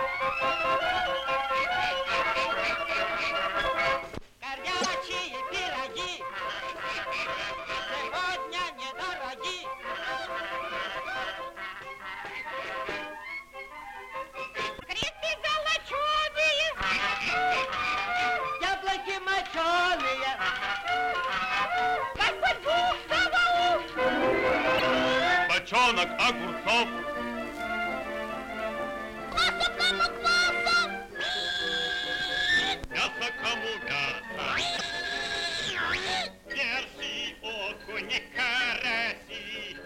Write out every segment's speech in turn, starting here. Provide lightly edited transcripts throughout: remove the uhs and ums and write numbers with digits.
Горячие пироги сегодня недороги. Грибы золоченые, яблоки моченые, Господь Бог Саваоф, бочонок огурцов, мясо кому мясо, перси, окуни, караси.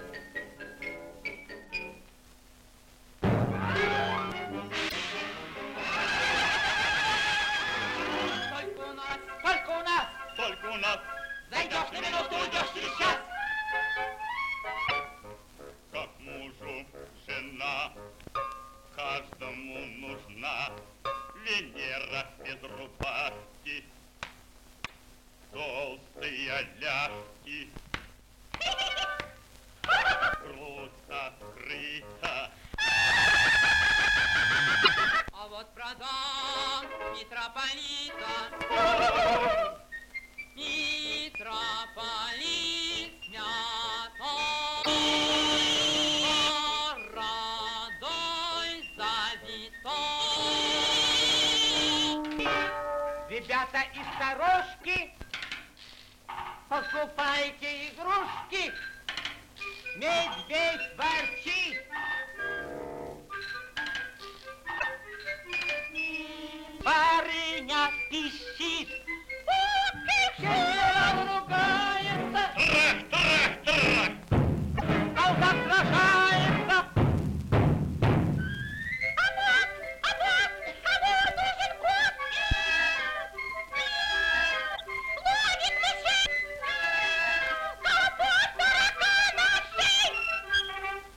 Только у нас, Зайдешь на минуту, уйдешь через час. Как мужу жена, каждому нужна Венера без рубашки, толстые ляжки, грудь открыта. А вот продам митрополита, митрополит снято, бородой завитой. Ребята из сторожки, покупайте игрушки, медведь ворчит. Барыня пищит.